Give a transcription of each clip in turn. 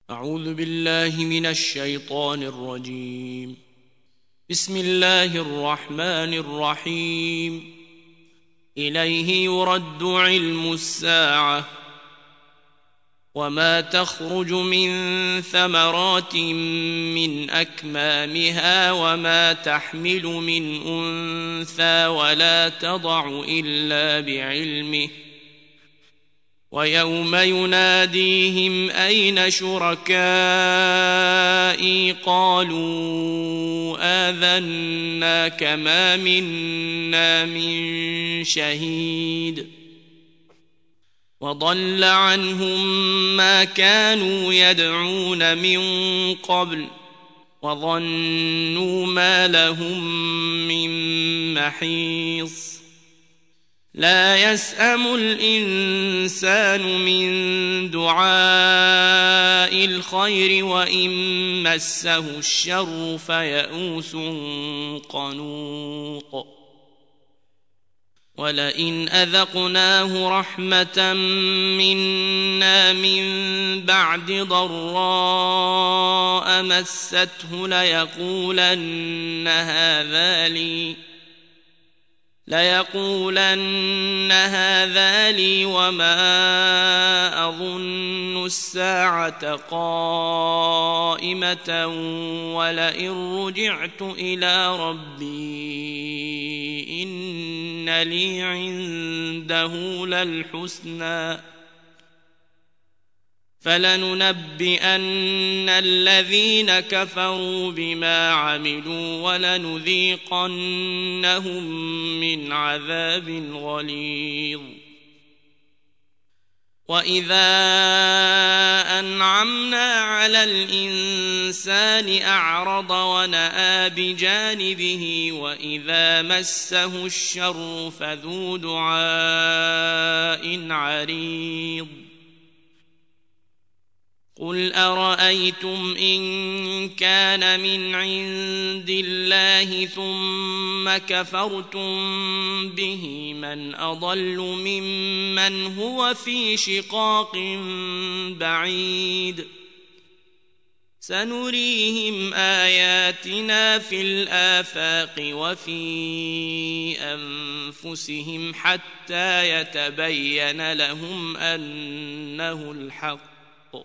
أعوذ بالله من الشيطان الرجيم. بسم الله الرحمن الرحيم. إليه يرد علم الساعة وما تخرج من ثمرات من أكمامها وما تحمل من أنثى ولا تضع إلا بعلمه ويوم يناديهم أين شركائي قالوا آذناك ما منا من شهيد وضل عنهم ما كانوا يدعون من قبل وظنوا ما لهم من محيص لا يسأم الإنسان من دعاء الخير وإن مسه الشر فيئوس قنوط ولئن أذقناه رحمة منا من بعد ضراء مسته ليقولن هذا لي وما أظن الساعة قائمة ولئن رجعت إلى ربي إن لي عنده للحسنى فلننبئن الذين كفروا بما عملوا ولنذيقنهم من عذاب غليظ وإذا أنعمنا على الإنسان أعرض ونأى بجانبه وإذا مسه الشر فذو دعاء عريض قل أرأيتم إن كان من عند الله ثم كفرتم به من أضل ممن هو في شقاق بعيد سنريهم آياتنا في الآفاق وفي أنفسهم حتى يتبين لهم أنه الحق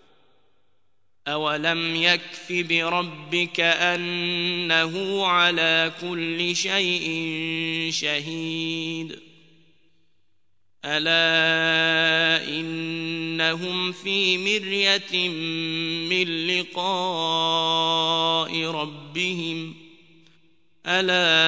أولم يكف بربك أنه على كل شيء شهيد ألا إنهم في مرية من لقاء ربهم ألا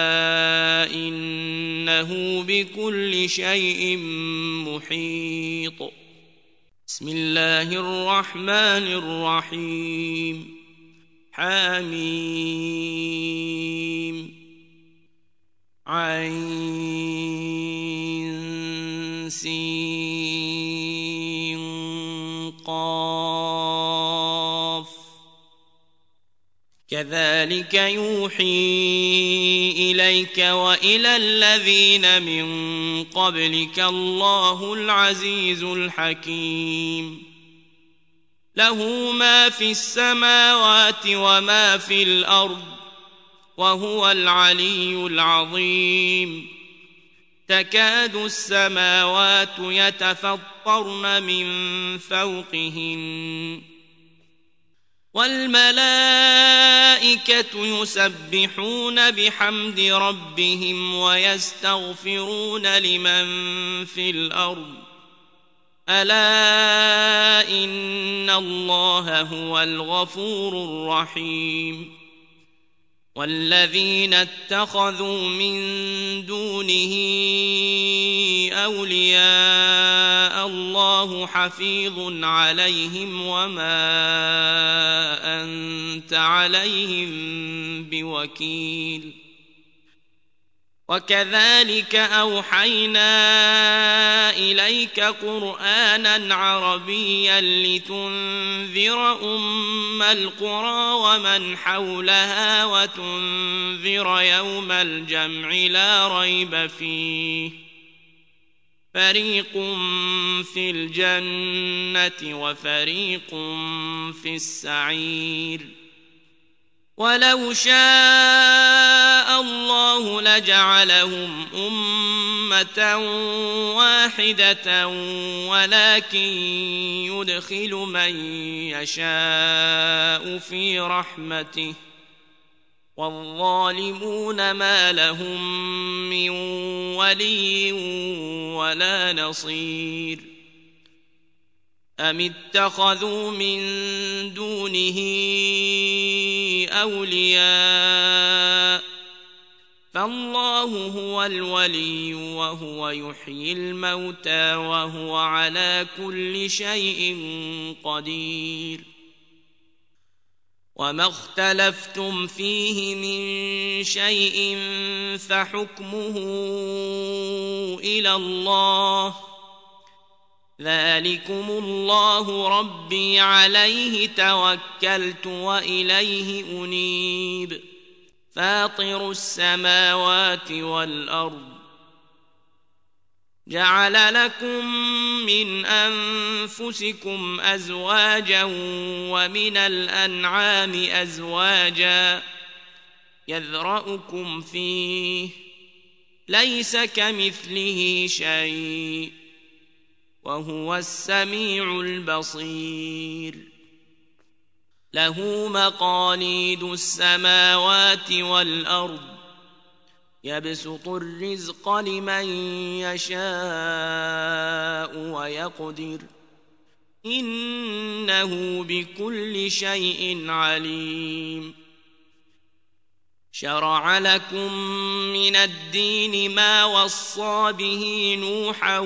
إنه بكل شيء محيط بسم الله الرحمن الرحيم حميم عين سين قاف كذلك يوحي إليك وإلى الذين من قبلك الله العزيز الحكيم له ما في السماوات وما في الأرض وهو العلي العظيم تكاد السماوات يتفطرن من فوقهن والملائكة يسبحون بحمد ربهم ويستغفرون لمن في الأرض ألا إن الله هو الغفور الرحيم والذين اتخذوا من دونه أولياء الله حفيظ عليهم وما أنت عليهم بوكيل وكذلك أوحينا إليك قرآنا عربيا لتنذر أم القرى ومن حولها وتنذر يوم الجمع لا ريب فيه فريق في الجنة وفريق في السعير ولو شاء الله لجعلهم أمة واحدة ولكن يدخل من يشاء في رحمته والظالمون ما لهم من ولي ولا نصير أم اتخذوا من دونه أولياء فالله هو الولي وهو يحيي الموتى وهو على كل شيء قدير وما اختلفتم فيه من شيء فحكمه إلى الله ذلكم الله ربي عليه توكلت وإليه أنيب فاطر السماوات والأرض جعل لكم من أنفسكم أزواجا ومن الأنعام أزواجا يذرأكم فيه ليس كمثله شيء وهو السميع البصير له مقاليد السماوات والأرض يبسط الرزق لمن يشاء ويقدر إنه بكل شيء عليم شرع لكم من الدين ما وصى به نوحا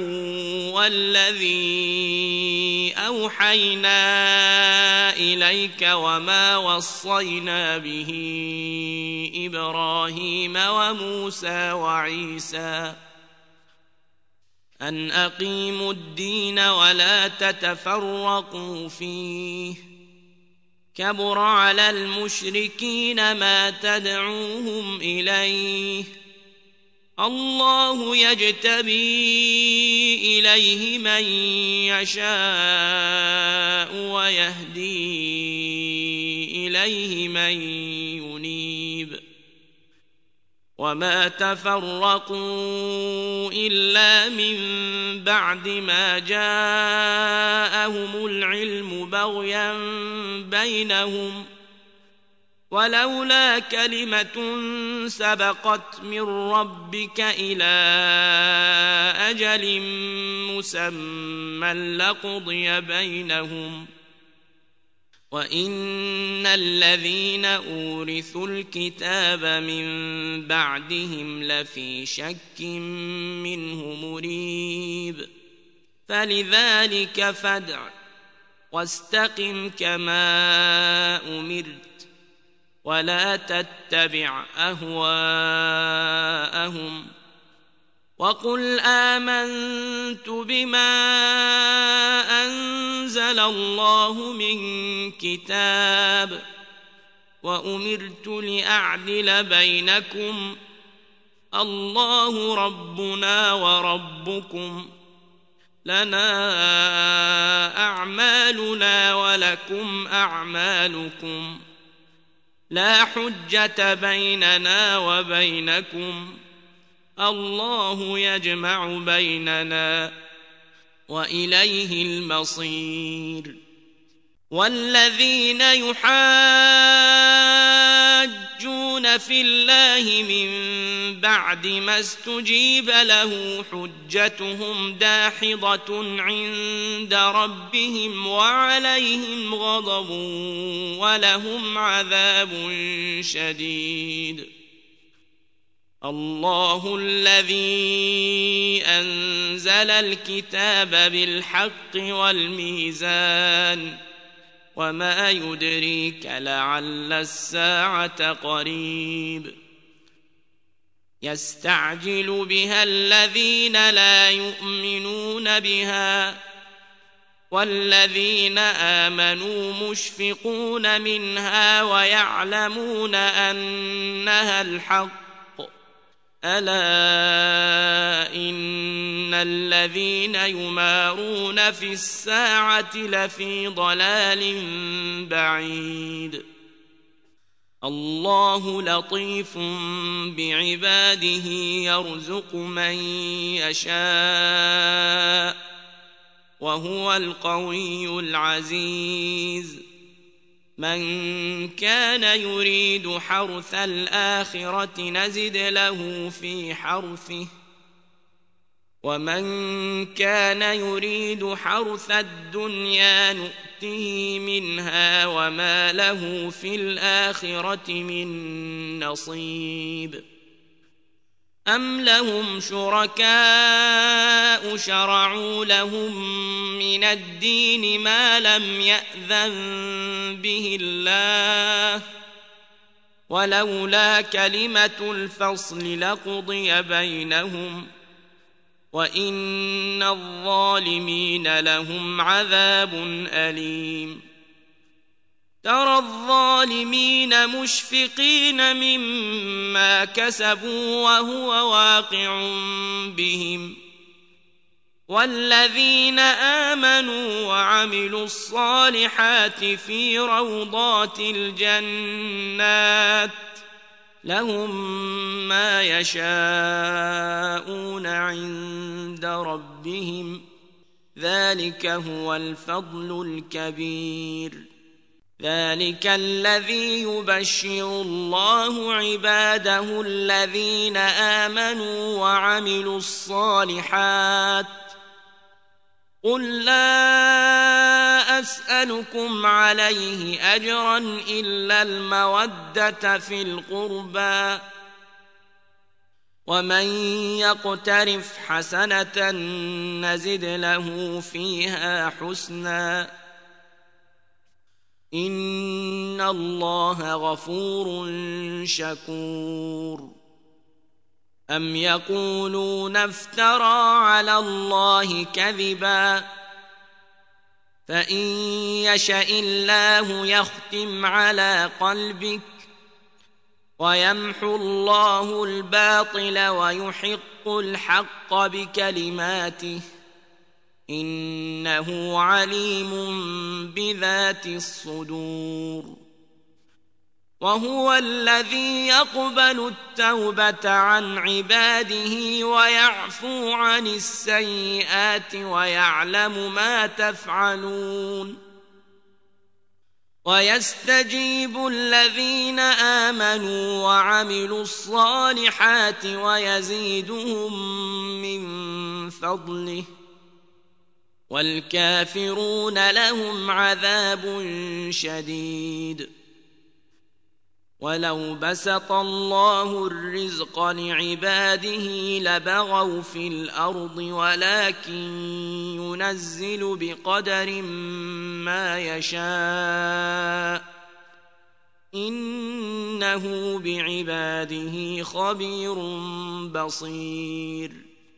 والذي أوحينا إليك وما وصينا به إبراهيم وموسى وعيسى أن أقيموا الدين ولا تتفرقوا فيه كبر على المشركين ما تدعوهم إليه الله يجتبي إليه من يشاء ويهدي إليه من ينيب وما تفرقوا إلا من بعد ما جاءهم العلم بغيا بينهم ولولا كلمة سبقت من ربك إلى أجل مسمى لقضي بينهم وإن الذين أورثوا الكتاب من بعدهم لفي شك منه مريب فلذلك فادع واستقم كما أمرت ولا تتبع أهواءهم وقل آمنت بما أنزل الله من كتاب وأمرت لأعدل بينكم الله ربنا وربكم لنا أعمالنا ولكم أعمالكم لا حجة بيننا وبينكم الله يجمع بيننا وإليه المصير والذين يحاجون في الله من بعد ما استجيب له حجتهم داحضة عند ربهم وعليهم غضب ولهم عذاب شديد الله الذي أنزل الكتاب بالحق والميزان وما يدريك لعل الساعة قريب يستعجل بها الذين لا يؤمنون بها والذين آمنوا مشفقون منها ويعلمون أنها الحق ألا إن الذين يمارون في الساعة لفي ضلال بعيد الله لطيف بعباده يرزق من يشاء وهو القوي العزيز من كان يريد حرث الآخرة نزد له في حرثه ومن كان يريد حرث الدنيا نؤته منها وما له في الآخرة من نصيب أم لهم شركاء شرعوا لهم من الدين ما لم يأذن به الله ولولا كلمة الفصل لقضي بينهم وإن الظالمين لهم عذاب أليم ترى الظالمين مشفقين مما كسبوا وهو واقع بهم والذين آمنوا وعملوا الصالحات في روضات الجنات لهم ما يشاءون عند ربهم ذلك هو الفضل الكبير ذلك الذي يبشر الله عباده الذين آمنوا وعملوا الصالحات قل لا أسألكم عليه أجرا إلا المودة في القربى ومن يقترف حسنة نزد له فيها حسنا إن الله غفور شكور أم يقولون افترى على الله كذبا فإن يشأ الله يختم على قلبك ويمحو الله الباطل ويحق الحق بكلماته إنه عليم بذات الصدور وهو الذي يقبل التوبة عن عباده ويعفو عن السيئات ويعلم ما تفعلون ويستجيب الذين آمنوا وعملوا الصالحات ويزيدهم من فضله والكافرون لهم عذاب شديد ولو بسط الله الرزق لعباده لبغوا في الأرض ولكن ينزل بقدر ما يشاء إنه بعباده خبير بصير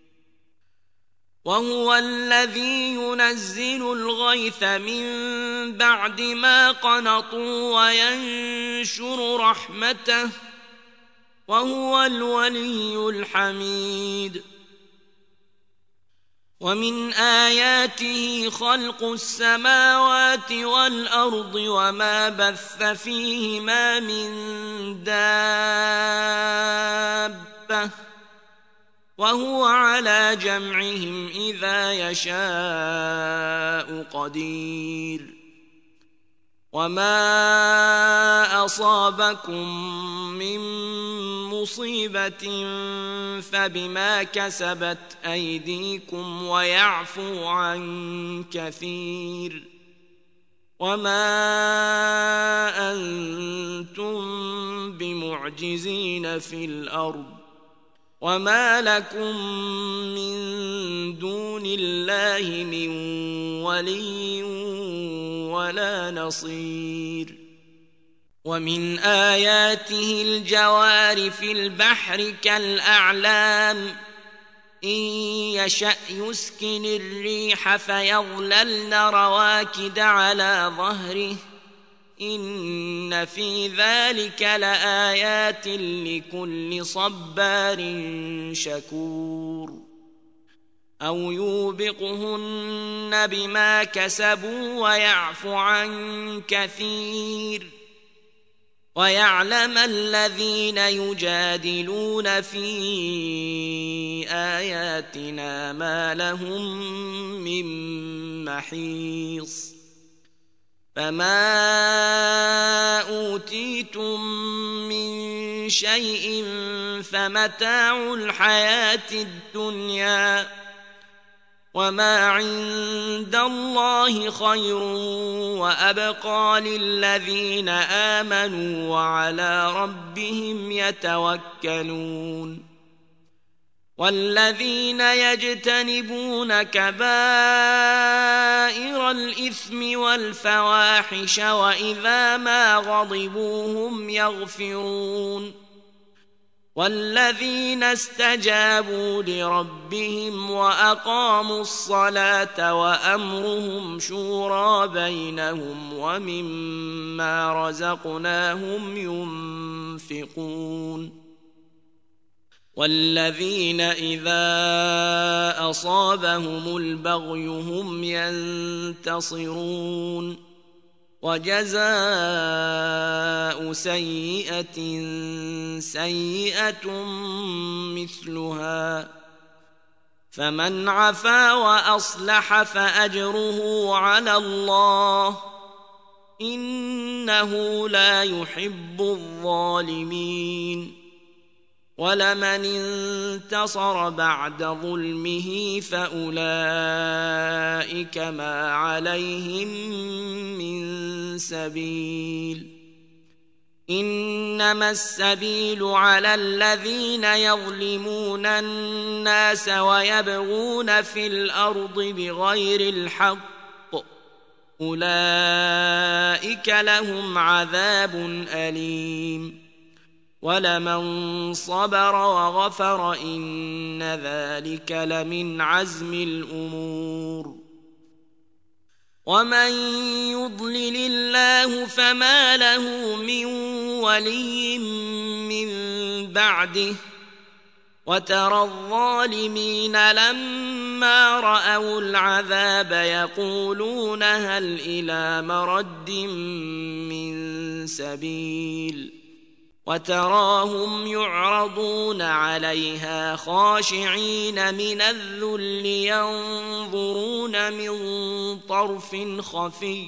وهو الذي ينزل الغيث من بعد ما قنطوا وينشر رحمته وهو الولي الحميد ومن آياته خلق السماوات والأرض وما بث فيهما من دابة وهو على جمعهم إذا يشاء قدير وما أصابكم من مصيبة فبما كسبت أيديكم ويعفو عن كثير وما أنتم بمعجزين في الأرض وما لكم من دون الله من ولي ولا نصير ومن آياته الجوار في البحر كالأعلام إن يشأ يسكن الريح فيظللن رواكد على ظهره إن في ذلك لآيات لكل صبار شكور أو يوبقهن بما كسبوا ويعفو عن كثير ويعلم الذين يجادلون في آياتنا ما لهم من محيص فما أوتيتم من شيء فمتاع الحياة الدنيا وما عند الله خير وأبقى للذين آمنوا وعلى ربهم يتوكلون والذين يجتنبون كبائر الإثم والفواحش وإذا ما غضبوا هم يغفرون والذين استجابوا لربهم وأقاموا الصلاة وأمرهم شورى بينهم ومما رزقناهم ينفقون والذين إذا أصابهم البغي هم ينتصرون وجزاء سيئة سيئة مثلها فمن عفا وأصلح فأجره على الله إنه لا يحب الظالمين ولمن انتصر بعد ظلمه فأولئك ما عليهم من سبيل إنما السبيل على الذين يظلمون الناس ويبغون في الأرض بغير الحق أولئك لهم عذاب أليم ولمن صبر وغفر إن ذلك لمن عزم الأمور ومن يضلل الله فما له من ولي من بعده وترى الظالمين لما رأوا العذاب يقولون هل إلى مرد من سبيل وتراهم يعرضون عليها خاشعين من الذل ينظرون من طرف خفي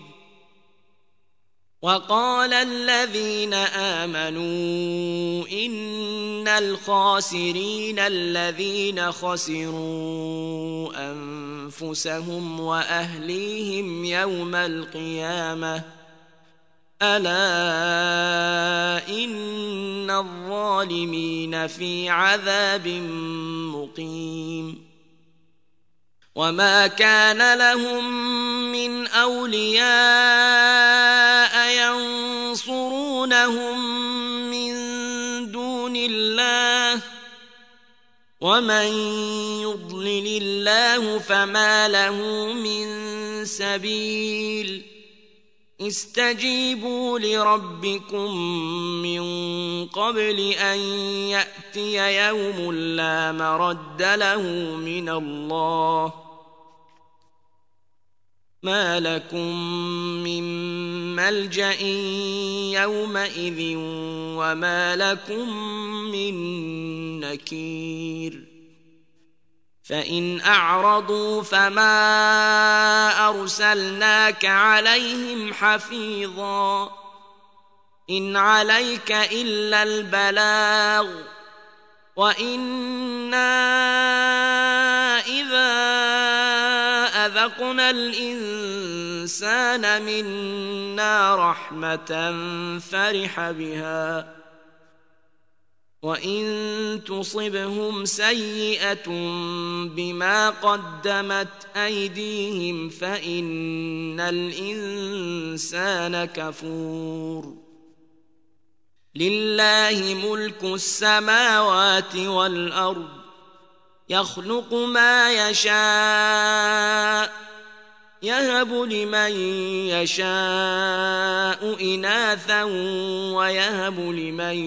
وقال الذين آمنوا إن الخاسرين الذين خسروا أنفسهم وأهليهم يوم القيامة ألا إن الظالمين في عذاب مقيم وما كان لهم من أولياء ينصرونهم من دون الله ومن يضلل الله فما له من سبيل استجيبوا لربكم من قبل أن يأتي يوم لا مرد له من الله ما لكم من ملجأ يومئذ وما لكم من نكير فإن أعرضوا فما أرسلناك عليهم حفيظا إن عليك إلا البلاغ وإنا إذا أذقنا الإنسان منا رحمة فرح بها وإن تصبهم سيئة بما قدمت أيديهم فإن الإنسان كفور لله ملك السماوات والأرض يخلق ما يشاء يهب لمن يشاء إناثا ويهب لمن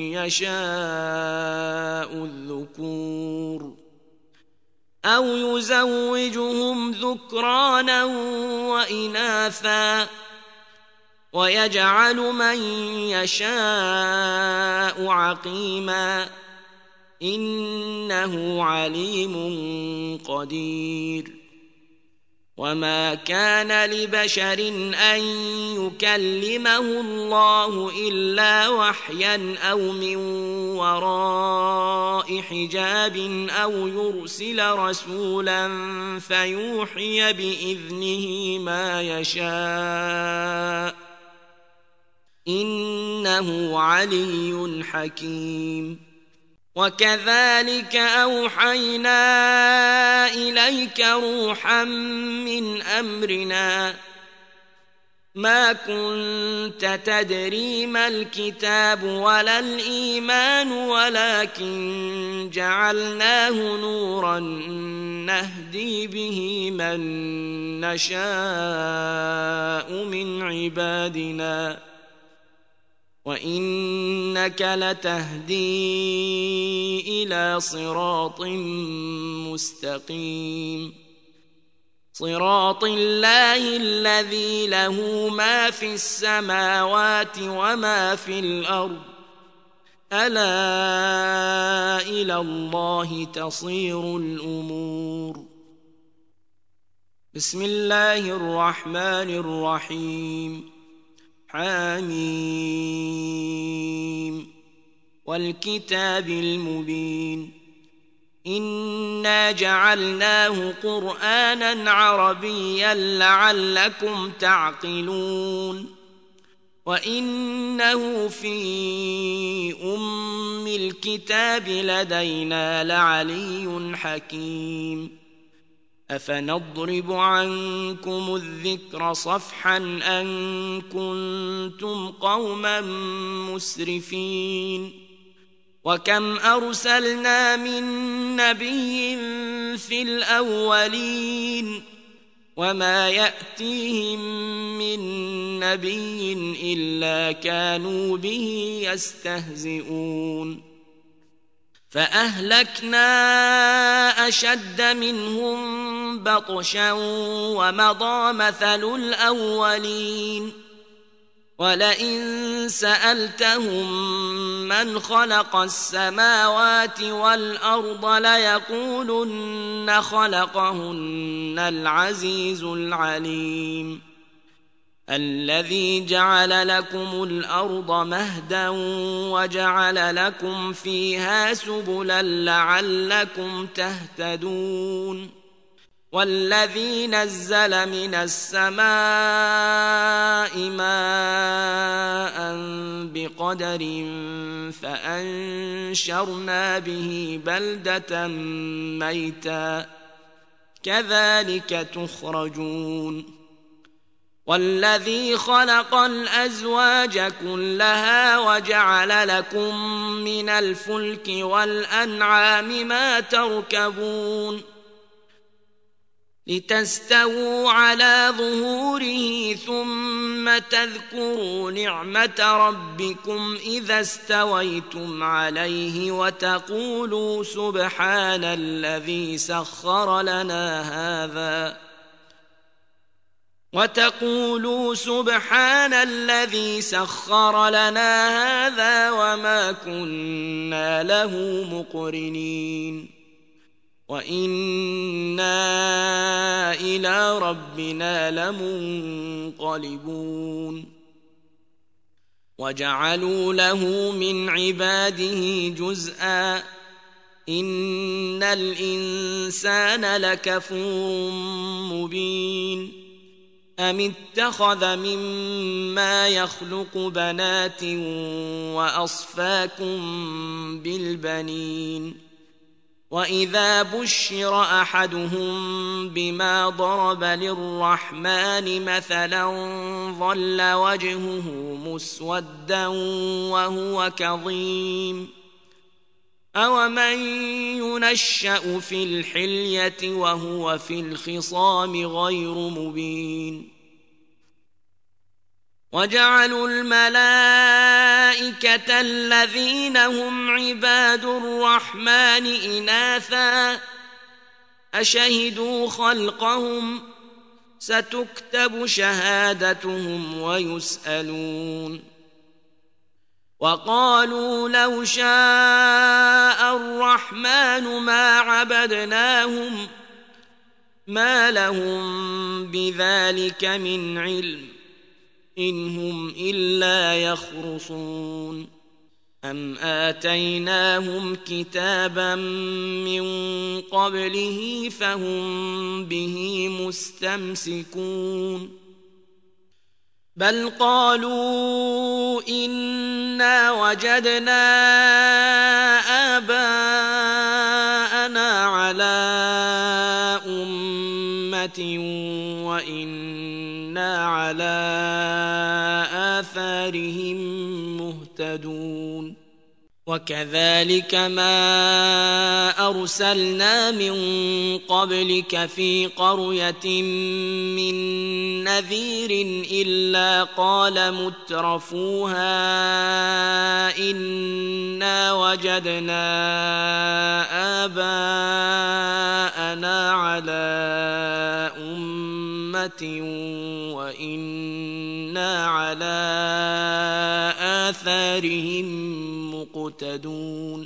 يشاء الذكور أو يزوجهم ذكرانا وإناثا ويجعل من يشاء عقيما إنه عليم قدير. وما كان لبشر أن يكلمه الله إلا وحيا أو من وراء حجاب أو يرسل رسولا فيوحي بإذنه ما يشاء إنه علي حكيم. وكذلك أوحينا إليك روحا من أمرنا ما كنت تدري ما الكتاب ولا الإيمان ولكن جعلناه نورا نهدي به من نشاء من عبادنا وإنك لتهدي إلى صراط مستقيم صراط الله الذي له ما في السماوات وما في الأرض ألا إلى الله تصير الأمور. بسم الله الرحمن الرحيم. حميم والكتاب المبين إنا جعلناه قرآنا عربيا لعلكم تعقلون وإنه في أم الكتاب لدينا لعلي حكيم. أفنضرب عنكم الذكر صفحا أن كنتم قوما مسرفين وكم أرسلنا من نبي في الأولين وما يأتيهم من نبي إلا كانوا به يستهزئون فأهلكنا أشد منهم بطشا ومضى مثل الأولين ولئن سألتهم من خلق السماوات والأرض ليقولن خلقهن العزيز العليم الذي جعل لكم الأرض مهدا وجعل لكم فيها سبلا لعلكم تهتدون والذي نزل من السماء ماء بقدر فأنشرنا به بلدة ميتا كذلك تخرجون والذي خلق الأزواج كلها وجعل لكم من الفلك والأنعام ما تركبون لتستووا على ظهوره ثم تذكروا نعمة ربكم إذا استويتم عليه وتقولوا سبحان الذي سخر لنا هذا وما كنا له مقرنين وإنا إلى ربنا لمنقلبون وجعلوا له من عباده جزءا إن الإنسان لكفور مبين أم اتخذ مما يخلق بنات وأصفاكم بالبنين وإذا بشر أحدهم بما ضرب للرحمن مثلا ظل وجهه مسودا وهو كظيم أومن ينشأ في الحلية وهو في الخصام غير مبين وجعلوا الملائكة الذين هم عباد الرحمن إناثا أشهدوا خلقهم ستكتب شهادتهم ويسألون وقالوا لو شاء الرحمن ما عبدناهم ما لهم بذلك من علم إن هم إلا يخرصون أم آتيناهم كتابا من قبله فهم به مستمسكون بل قالوا إنا وجدنا آباءنا على أمة وإنا على آثارهم مهتدون وكذلك ما أرسلنا من قبلك في قرية من نذير إلا قال مترفوها إنا وجدنا آباءنا على أمة وإنا على آثارهم مقتدون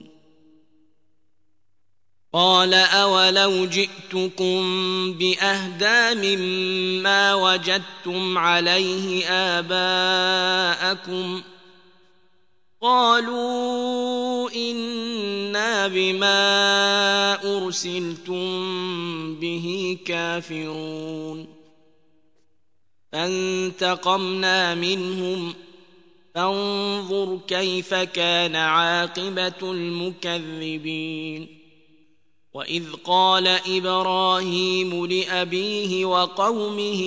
قال أولو جئتكم بأهدى مما وجدتم عليه آباءكم قالوا إنا بما أرسلتم به كافرون فانتقمنا منهم فانظر كيف كان عاقبة المكذبين وإذ قال إبراهيم لأبيه وقومه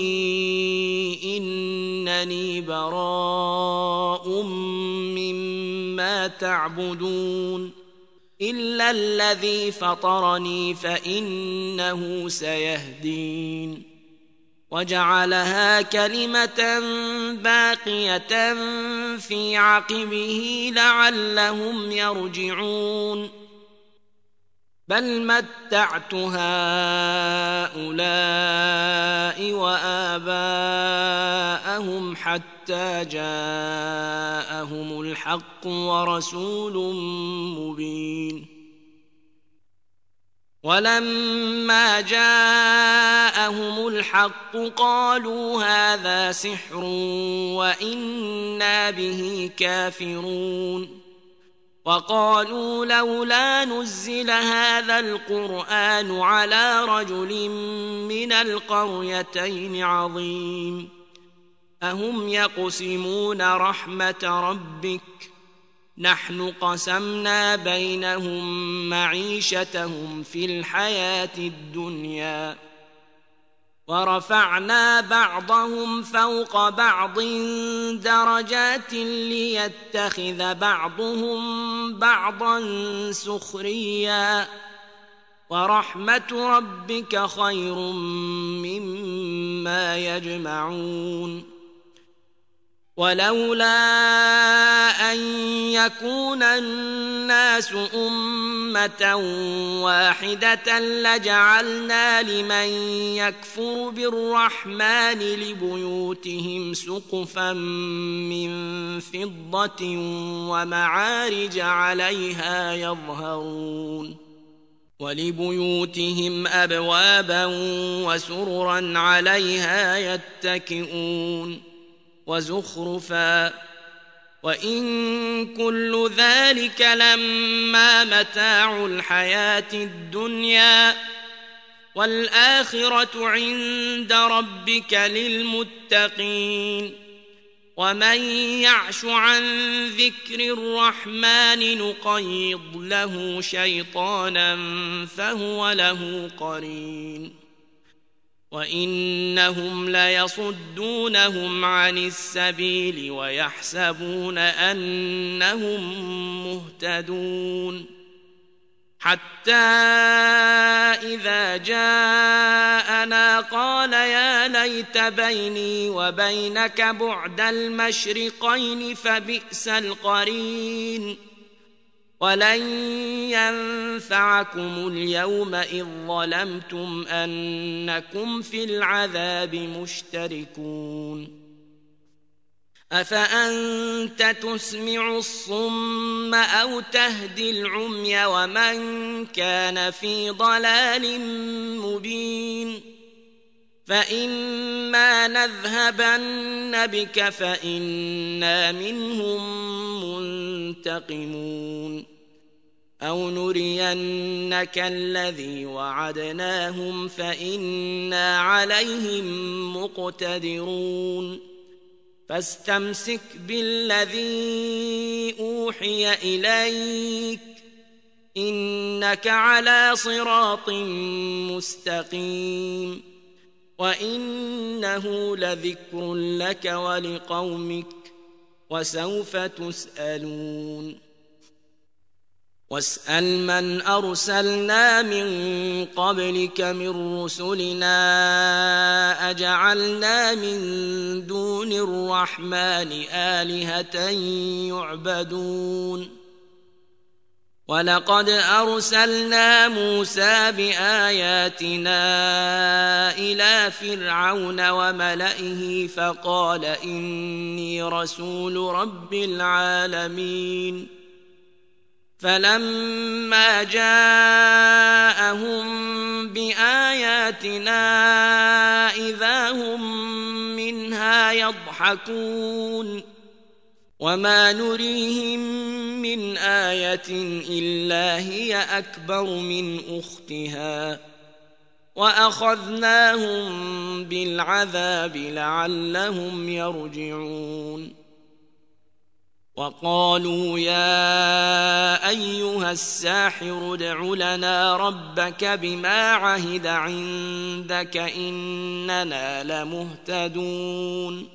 إنني براء مما تعبدون إلا الذي فطرني فإنه سيهدين وجعلها كلمة باقية في عقبه لعلهم يرجعون بل متعت هؤلاء وآباءهم حتى جاءهم الحق ورسول مبين ولما جاءهم الحق قالوا هذا سحر وإنا به كافرون وقالوا لولا نزل هذا القرآن على رجل من القريتين عظيم أهم يقسمون رحمة ربك نحن قسمنا بينهم معيشتهم في الحياة الدنيا ورفعنا بعضهم فوق بعض درجات ليتخذ بعضهم بعضا سخريا ورحمة ربك خير مما يجمعون ولولا أن يكون الناس أمة واحدة لجعلنا لمن يكفر بالرحمن لبيوتهم سقفا من فضة ومعارج عليها يظهرون ولبيوتهم أبوابا وسررا عليها يتكئون وزخرفا وإن كل ذلك لما متاع الحياة الدنيا والآخرة عند ربك للمتقين ومن يعش عن ذكر الرحمن نقيض له شيطانا فهو له قرين وإنهم ليصدونهم عن السبيل ويحسبون أنهم مهتدون حتى إذا جاءنا قال يا ليت بيني وبينك بعد المشرقين فبئس القرين ولن ينفعكم اليوم إذ ظلمتم أنكم في العذاب مشتركون أفأنت تسمع الصم أو تهدي العمي ومن كان في ضلال مبين فإما نذهبن بك فإنا منهم منتقمون أو نرينك الذي وعدناهم فإنا عليهم مقتدرون فاستمسك بالذي أوحي إليك إنك على صراط مستقيم وإنه لذكر لك ولقومك وسوف تسألون واسأل من أرسلنا من قبلك من رسلنا أجعلنا من دون الرحمن آلهة يعبدون ولقد أرسلنا موسى بآياتنا إلى فرعون وملئه فقال إني رسول رب العالمين فلما جاءهم بآياتنا إذا هم منها يضحكون وما نريهم من آية إلا هي أكبر من أختها وأخذناهم بالعذاب لعلهم يرجعون وقالوا يا أيها الساحر ادع لنا ربك بما عهد عندك إننا لمهتدون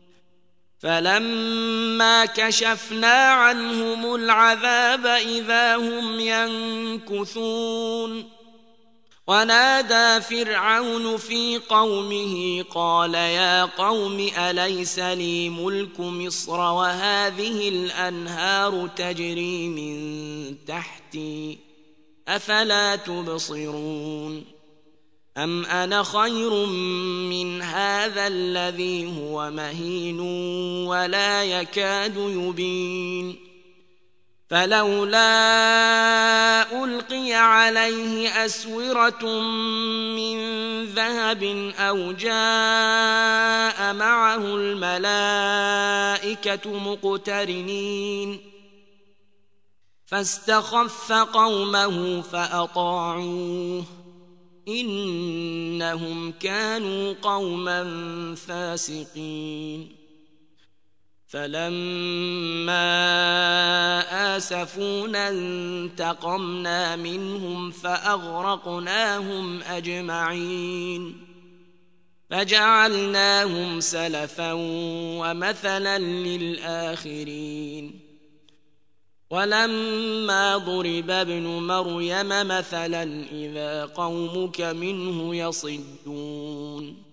فلما كشفنا عنهم العذاب إذا هم ينكثون ونادى فرعون في قومه قال يا قوم أليس لي ملك مصر وهذه الأنهار تجري من تحتي أفلا تبصرون أم أنا خير من هذا الذي هو مهين ولا يكاد يبين فلولا ألقي عليه أسورة من ذهب أو جاء معه الملائكة مقترنين فاستخف قومه فأطاعوه إنهم كانوا قوما فاسقين فلما آسفونا انتقمنا منهم فأغرقناهم أجمعين فجعلناهم سلفا ومثلا للآخرين ولما ضرب ابن مريم مثلا إذا قومك منه يصدون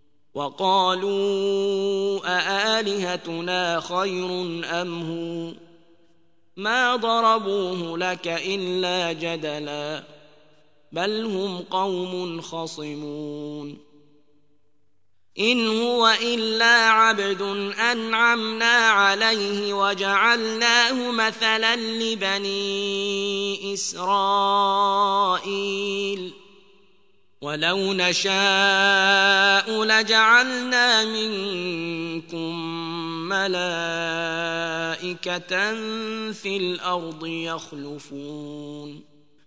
وقالوا أآلهتنا خير أم هو ما ضربوه لك إلا جدلا بل هم قوم خصمون إن هو إلا عبد أنعمنا عليه وجعلناه مثلا لبني إسرائيل ولو نشاء لجعلنا منكم ملائكة في الأرض يخلفون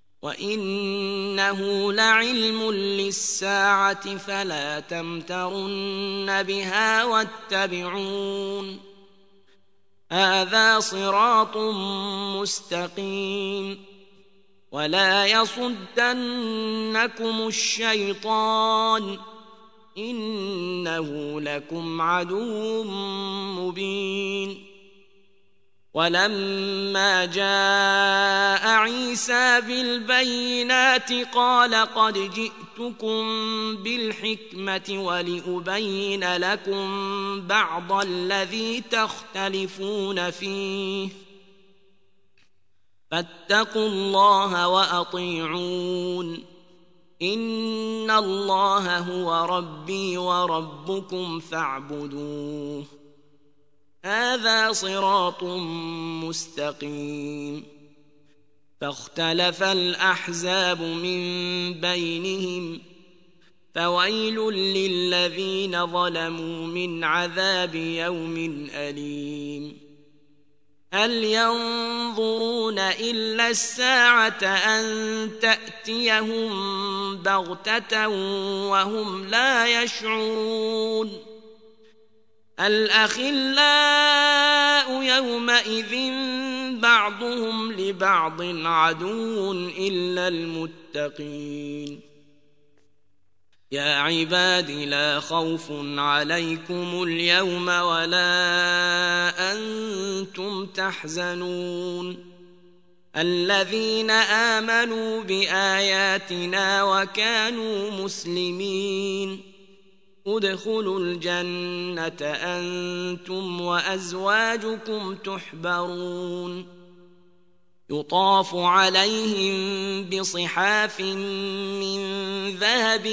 وإنه لعلم للساعة فلا تمترن بها واتبعون هذا صراط مستقيم ولا يصدنكم الشيطان إنه لكم عدو مبين ولما جاء عيسى بالبينات قال قد جئتكم بالحكمة ولأبين لكم بعض الذي تختلفون فيه فاتقوا الله وأطيعون إن الله هو ربي وربكم فاعبدوه هذا صراط مستقيم فاختلف الأحزاب من بينهم فويل للذين ظلموا من عذاب يوم أليم هل ينظرون إلا الساعة أن تأتيهم بغتة وهم لا يشعرون الأخلاء يومئذ بعضهم لبعض عدو إلا المتقين يا عباد لا خوف عليكم اليوم ولا أنتم تحزنون الذين آمنوا بآياتنا وكانوا مسلمين ادخلوا الجنة أنتم وأزواجكم تحبرون يطاف عليهم بصحاف من ذهب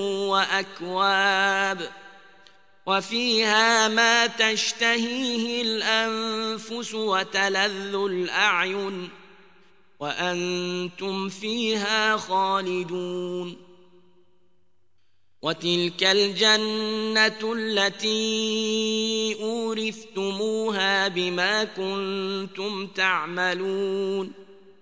وأكواب وفيها ما تشتهيه الأنفس وتلذ الأعين وأنتم فيها خالدون وتلك الجنة التي أورثتموها بما كنتم تعملون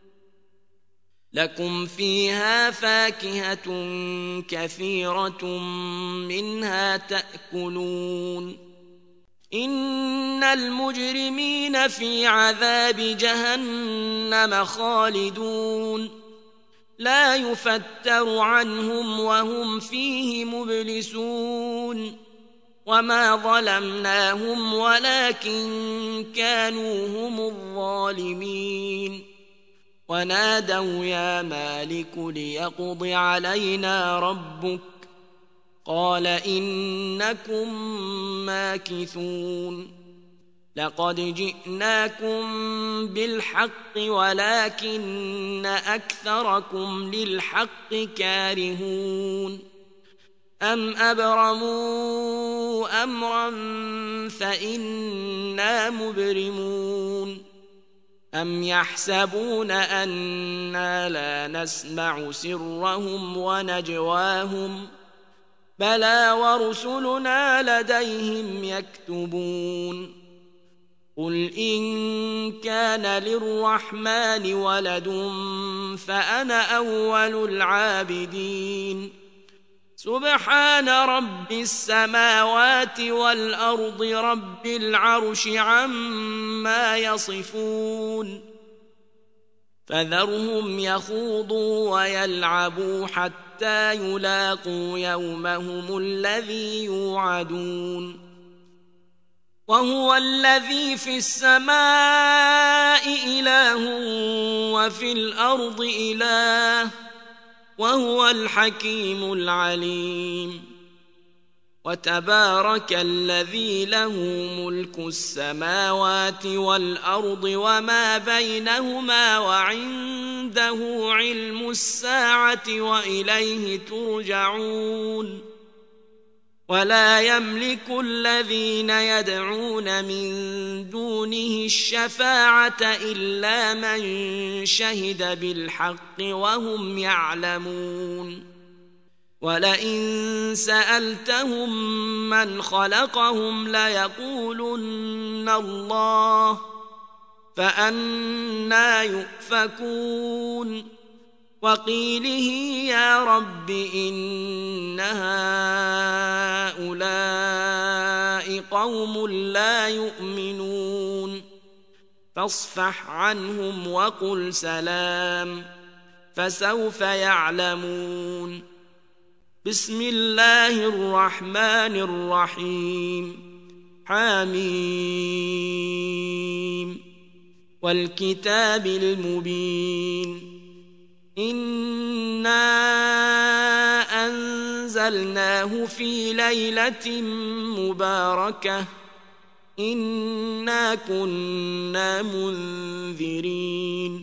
لكم فيها فاكهة كثيرة منها تأكلون إن المجرمين في عذاب جهنم خالدون لا يفتر عنهم وهم فيه مبلسون وما ظلمناهم ولكن كانوا هم الظالمين ونادوا يا مالك ليقض علينا ربك قال إنكم ماكثون لقد جئناكم بالحق ولكن أكثركم للحق كارهون أم أبرموا أمرا فإنا مبرمون أم يحسبون أنا لا نسمع سرهم ونجواهم بلى ورسلنا لديهم يكتبون قل إن كان للرحمن ولد فأنا أول العابدين سبحان رب السماوات والأرض رب العرش عما يصفون فذرهم يخوضوا ويلعبوا حتى يلاقوا يومهم الذي يوعدون وهو الذي في السماء إله وفي الأرض إله وهو الحكيم العليم وتبارك الذي له ملك السماوات والأرض وما بينهما وعنده علم الساعة وإليه ترجعون ولا يملك الذين يدعون من دونه الشفاعة إلا من شهد بالحق وهم يعلمون ولئن سألتهم من خلقهم ليقولن الله فأنى يؤفكون وقيله يا رب إن هؤلاء قوم لا يؤمنون فاصفح عنهم وقل سلام فسوف يعلمون بسم الله الرحمن الرحيم حميم والكتاب المبين إنا أنزلناه في ليلة مباركة إنا كنا منذرين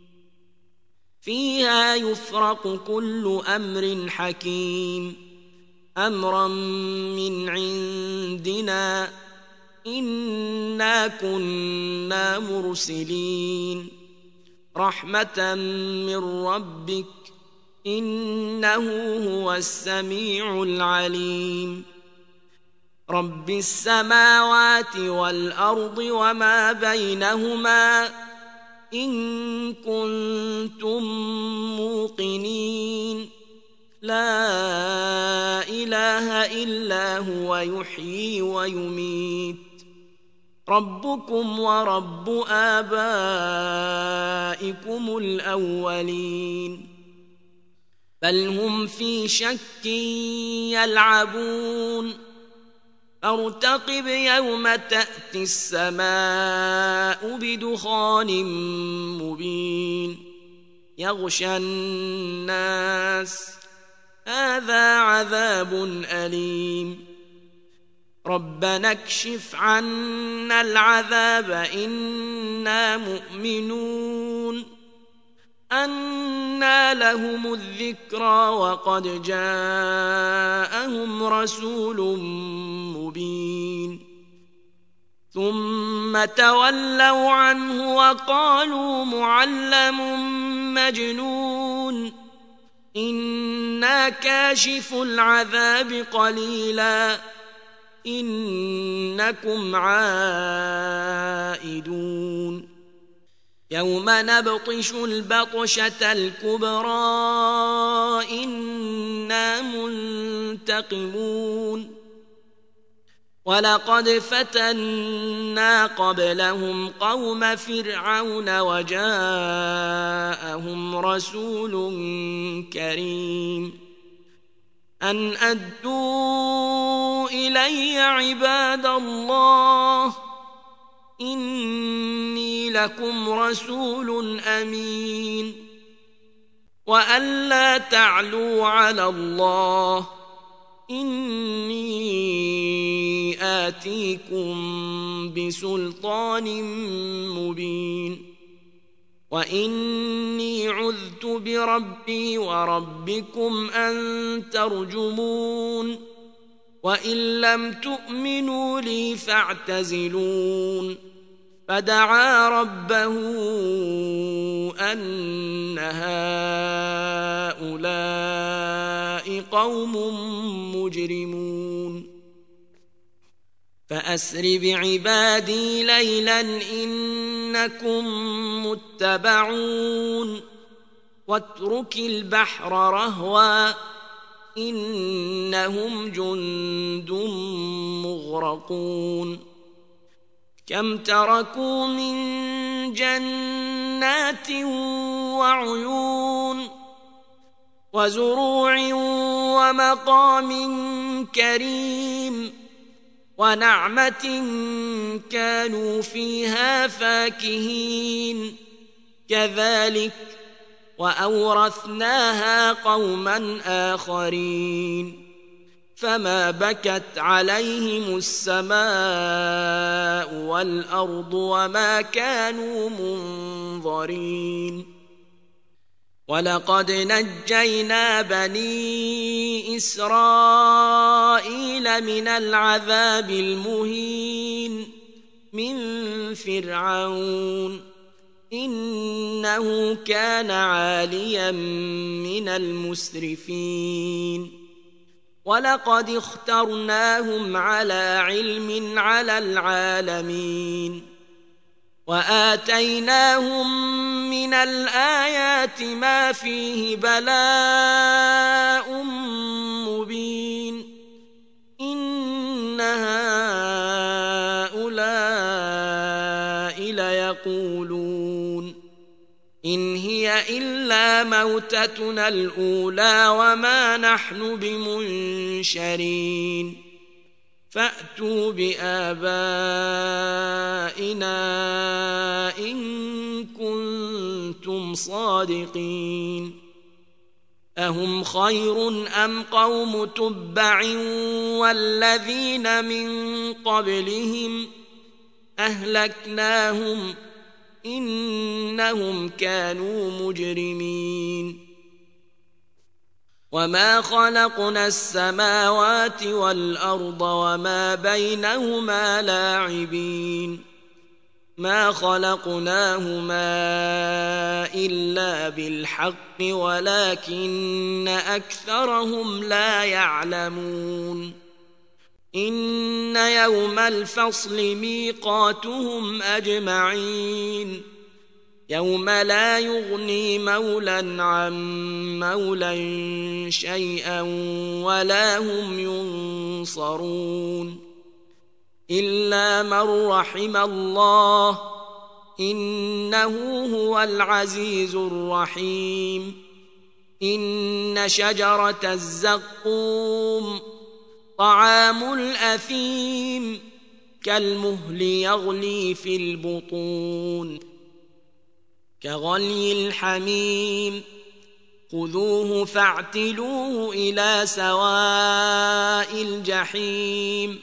فيها يفرق كل أمر حكيم أمرا من عندنا إنا كنا مرسلين رحمة من ربك إنه هو السميع العليم رب السماوات والأرض وما بينهما إن كنتم موقنين لا إله إلا هو يحيي ويميت ربكم ورب آبائكم الأولين بل هم في شك يلعبون فارتقب يوم تأتي السماء بدخان مبين يغشى الناس هذا عذاب أليم ربنا اكشف عنا العذاب إنا مؤمنون أنى لهم الذكرى وقد جاءهم رسول مبين ثم تولوا عنه وقالوا معلم مجنون إنا كاشف العذاب قليلا إنكم عائدون يوم نبطش البطشة الكبرى إنا منتقمون ولقد فتنا قبلهم قوم فرعون وجاءهم رسول كريم أن أدوا إلي عباد الله إني لكم رسول أمين وأن لا تعلوا على الله إني آتيكم بسلطان مبين وإني عذت بربي وربكم أن ترجمون وإن لم تؤمنوا لي فاعتزلون فدعا ربه أن هؤلاء قوم مجرمون فأسر بعبادي ليلا إنكم متبعون واترك البحر رهوا إنهم جند مغرقون كم تركوا من جنات وعيون وزروع ومقام كريم ونعمة كانوا فيها فاكهين كذلك وأورثناها قوما آخرين فما بكت عليهم السماء والأرض وما كانوا منظرين ولقد نجينا بني إسرائيل من العذاب المهين من فرعون إنه كان عاليا من المسرفين ولقد اخترناهم على علم على العالمين وآتيناهم من الآيات ما فيه بلاء مبين إن هؤلاء ليقولون إن هي إلا موتتنا الأولى وما نحن بمنشرين فأتوا بآبائنا إن صادقين أهم خير أم قوم تبع والذين من قبلهم أهلكناهم إنهم كانوا مجرمين وما خلقنا السماوات والأرض وما بينهما لاعبين ما خلقناهما إلا بالحق ولكن أكثرهم لا يعلمون إن يوم الفصل ميقاتهم أجمعين يوم لا يغني مولى عن مولى شيئا ولا هم ينصرون إلا من رحم الله إنه هو العزيز الرحيم إن شجرة الزقوم طعام الأثيم كالمهل يغلي في البطون كغلي الحميم خذوه فاعتلوه إلى سواء الجحيم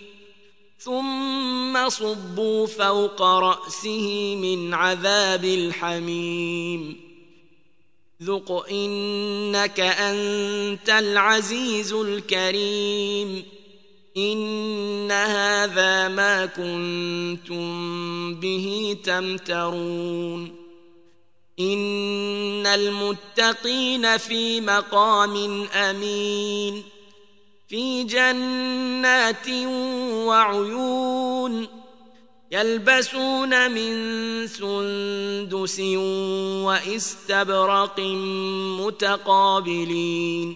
ثم صبوا فوق رأسه من عذاب الحميم ذق إنك أنت العزيز الكريم إن هذا ما كنتم به تمترون إن المتقين في مقام أمين في جنات وعيون يلبسون من سندس وإستبرق متقابلين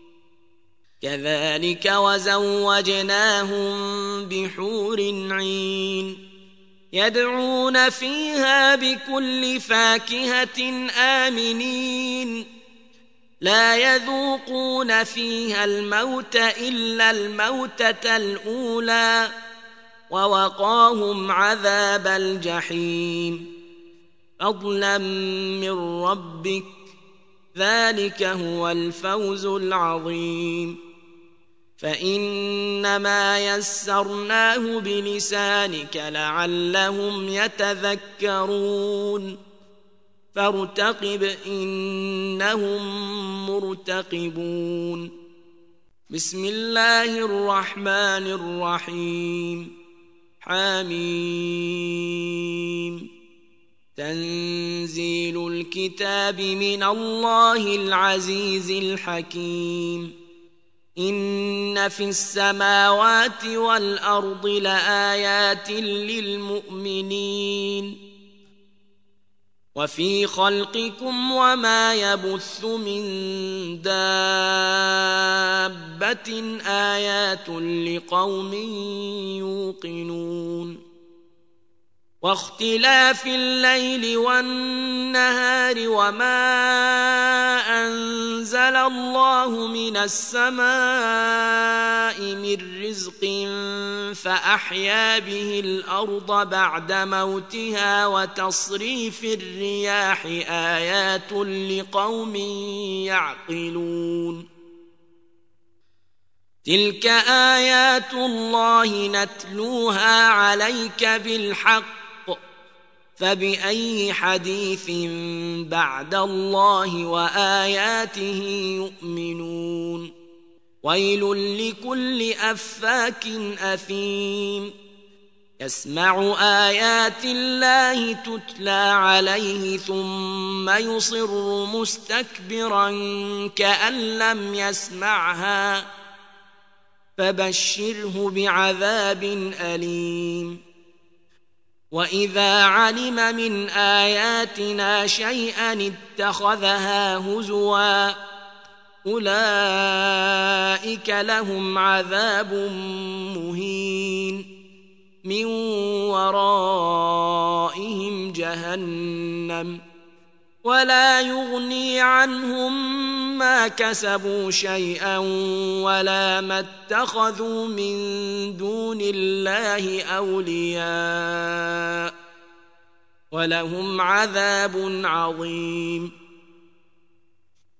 كذلك وزوجناهم بحور عين يدعون فيها بكل فاكهة آمنين لا يذوقون فيها الموت إلا الموتة الأولى ووقاهم عذاب الجحيم فضلا من ربك ذلك هو الفوز العظيم فإنما يسرناه بلسانك لعلهم يتذكرون فارتقب إنهم مرتقبون بسم الله الرحمن الرحيم حميم تنزيل الكتاب من الله العزيز الحكيم إن في السماوات والأرض لآيات للمؤمنين وفي خلقكم وما يبث من دابة آيات لقوم يوقنون واختلاف الليل والنهار وما أنزل الله من السماء من رزق فأحيا به الأرض بعد موتها وتصريف الرياح آيات لقوم يعقلون تلك آيات الله نتلوها عليك بالحق فبأي حديث بعد الله وآياته يؤمنون ويل لكل أفاك أثيم يسمع آيات الله تتلى عليه ثم يصر مستكبرا كأن لم يسمعها فبشره بعذاب أليم وإذا علم من آياتنا شيئا اتخذها هزوا أولئك لهم عذاب مهين من ورائهم جهنم ولا يغني عنهم ما كسبوا شيئا ولا ما اتخذوا من دون الله أولياء ولهم عذاب عظيم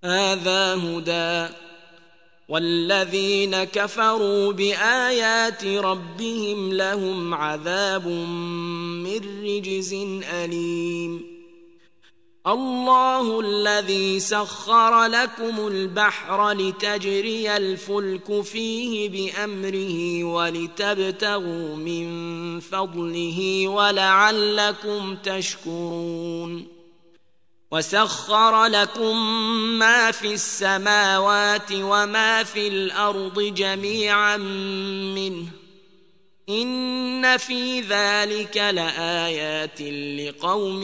هذا هدى والذين كفروا بآيات ربهم لهم عذاب من رجز أليم الله الذي سخر لكم البحر لتجري الفلك فيه بأمره ولتبتغوا من فضله ولعلكم تشكرون وسخر لكم ما في السماوات وما في الأرض جميعا منه إن في ذلك لآيات لقوم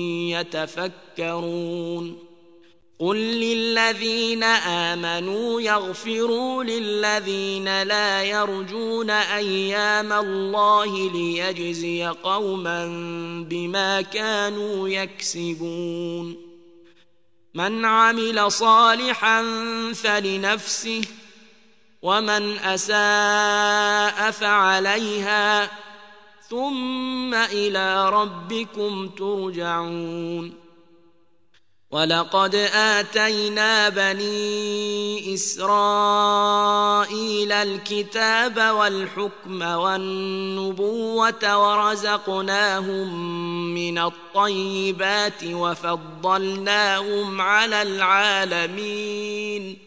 يتفكرون قل للذين آمنوا يغفروا للذين لا يرجون أيام الله ليجزي قوما بما كانوا يكسبون من عمل صالحا فلنفسه ومن أساء فعليها ثم إلى ربكم ترجعون ولقد آتينا بني إسرائيل الكتاب والحكم والنبوة ورزقناهم من الطيبات وفضلناهم على العالمين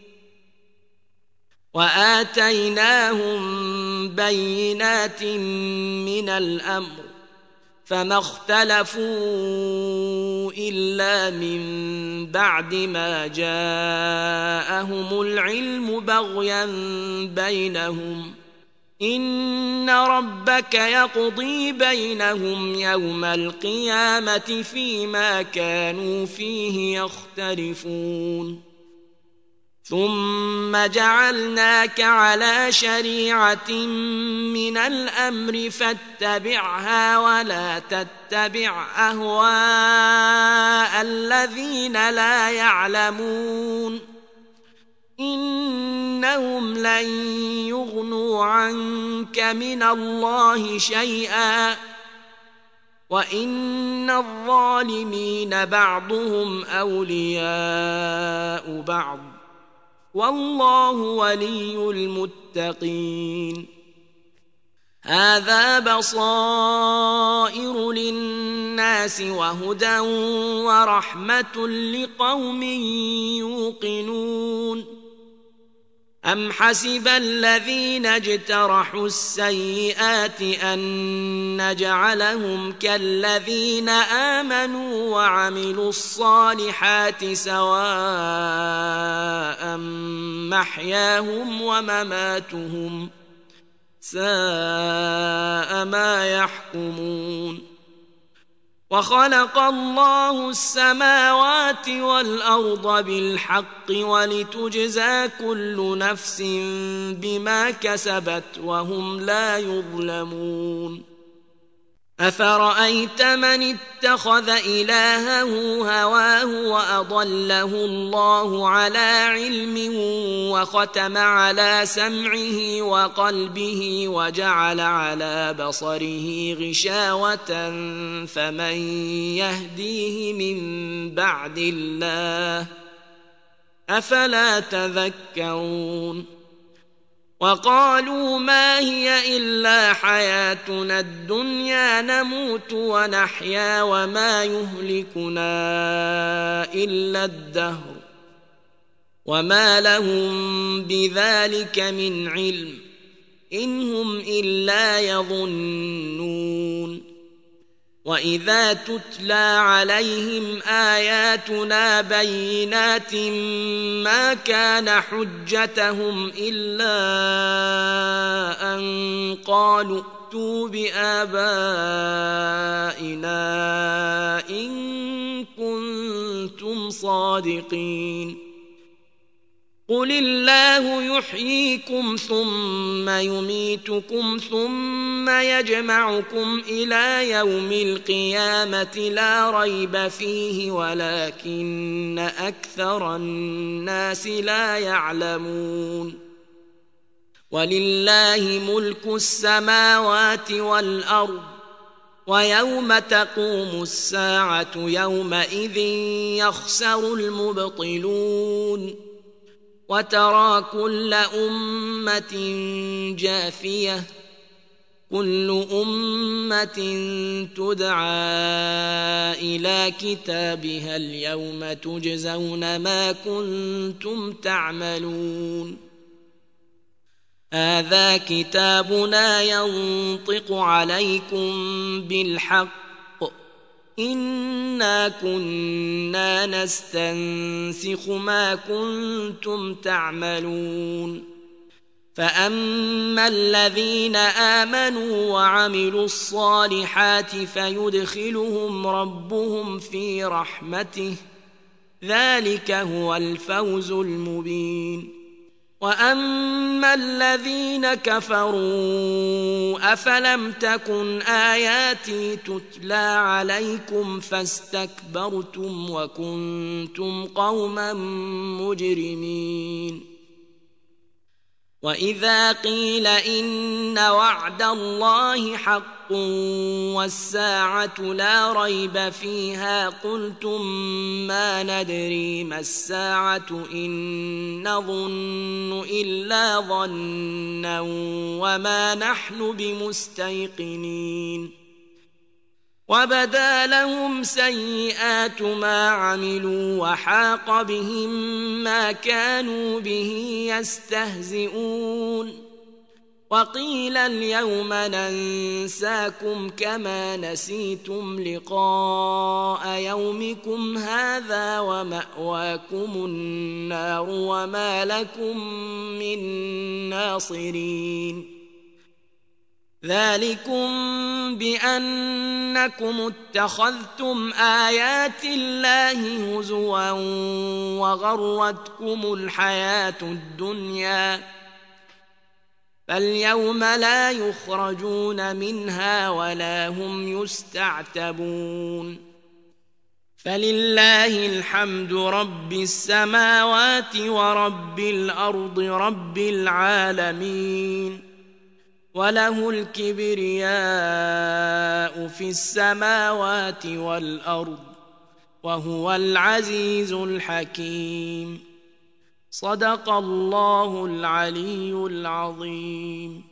وآتيناهم بينات من الأمر فما اختلفوا إلا من بعد ما جاءهم العلم بغيا بينهم إن ربك يقضي بينهم يوم القيامة فيما كانوا فيه يختلفون ثم جعلناك على شريعة من الأمر فاتبعها ولا تتبع أهواء الذين لا يعلمون إنهم لن يغنوا عنك من الله شيئا وإن الظالمين بعضهم أولياء بعض والله ولي المتقين هذا بصائر للناس وهدى ورحمة لقوم يوقنون أم حسب الذين اجترحوا السيئات أن نجعلهم كالذين آمنوا وعملوا الصالحات سواء محياهم ومماتهم ساء ما يحكمون وخلق الله السماوات والأرض بالحق ولتجزى كل نفس بما كسبت وهم لا يظلمون أفرأيت من اتخذ إلهه هواه وأضله الله على علم وختم على سمعه وقلبه وجعل على بصره غشاوة فمن يهديه من بعد الله أفلا تذكرون وقالوا ما هي إلا حياتنا الدنيا نموت ونحيا وما يهلكنا إلا الدهر وما لهم بذلك من علم إن هم إلا يظنون وإذا تتلى عليهم آياتنا بينات ما كان حجتهم إلا أن قالوا ائتوا بآبائنا إن كنتم صادقين قل الله يحييكم ثم يميتكم ثم يجمعكم إلى يوم القيامة لا ريب فيه ولكن أكثر الناس لا يعلمون ولله ملك السماوات والأرض ويوم تقوم الساعة يومئذ يخسر المبطلون وترى كل أمة جاثية كل أمة تدعى إلى كتابها اليوم تجزون ما كنتم تعملون هذا كتابنا ينطق عليكم بالحق إنا كنا نستنسخ ما كنتم تعملون فأما الذين آمنوا وعملوا الصالحات فيدخلهم ربهم في رحمته ذلك هو الفوز المبين وأما الذين كفروا أفلم تكن آياتي تتلى عليكم فاستكبرتم وكنتم قوما مجرمين وإذا قيل إن وعد الله حق والساعة لا ريب فيها قلتم ما ندري ما الساعة إن نظن إلا ظنا وما نحن بمستيقنين وبدا لهم سيئات ما عملوا وحاق بهم ما كانوا به يستهزئون وقيل اليوم ننساكم كما نسيتم لقاء يومكم هذا ومأواكم النار وما لكم من ناصرين ذلكم بأنكم اتخذتم آيات الله هزوا وغرتكم الحياة الدنيا فاليوم لا يخرجون منها ولا هم يستعتبون فلله الحمد رب السماوات ورب الأرض رب العالمين وله الكبرياء في السماوات والأرض وهو العزيز الحكيم صدق الله العلي العظيم